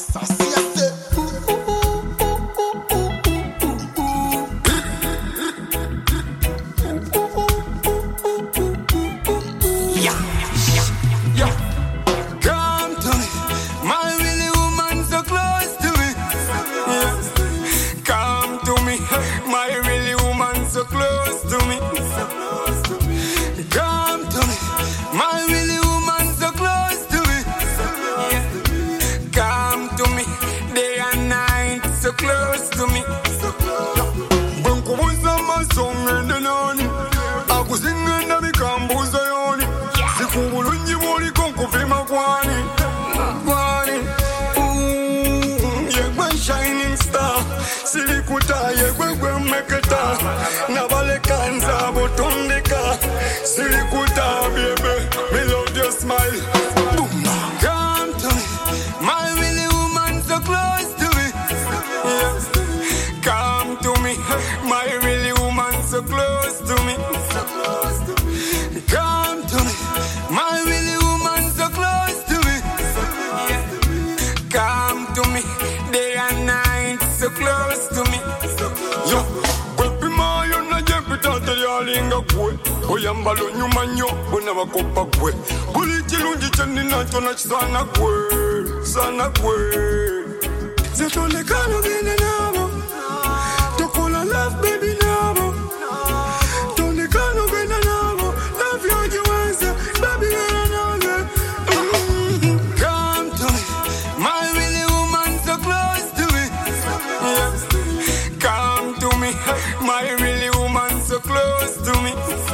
Oyambalo nyuma nyo bona bakopa kwe buliti lungi chani nacho na sana kwe zetole kano gene nabo tokola love baby nabo tole kano gene nabo love you jiwanza baby gene nabo come to me my really woman so close to me yes. Come to me my really woman so close to me.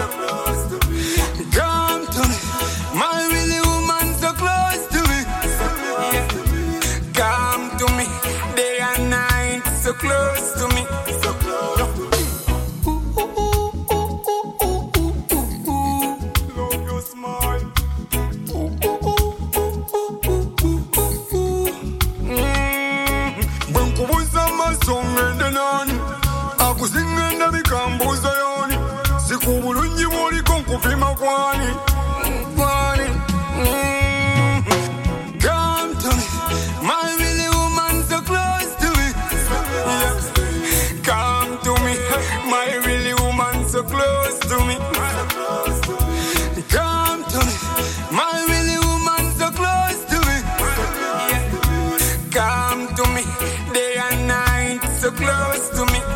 Come to me, my really woman so close to me. Come to me, day and night so close to me. Love your smile. When kubuza masonge denani, akuzinga mikambuza yoni. Sikubulunji mori konkufima kwani. Come to me, my really woman so close to me. Yes. Come to me, my really woman so close to me. Come to me, my really woman so close to me. Come to me, day and night so close to me.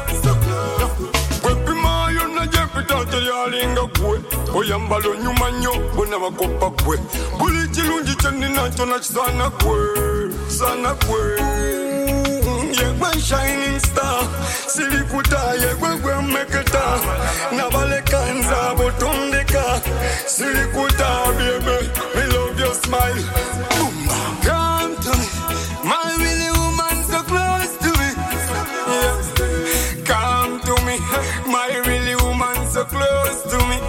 Yalinga kwe oyambalo nyuma nyo bona bakopa kwe buliti lungi chani nacho na sana kwe yegwe shining star silikuta yegwe meketa nabale kanza botondeka silikuta baby me love your smile. Come to me my really woman so close to me yes. Come to me my really woman so close to me.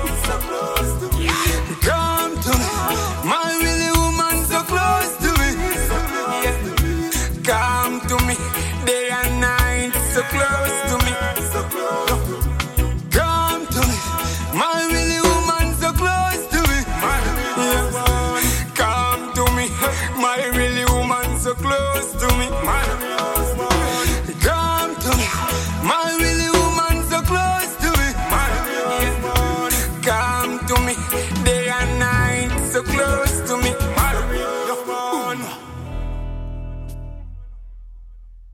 Come to me, my really woman so close to me. Come to me, day and night so close to me. Come to me, my really woman so close to me. Come to me, my really woman so close to me.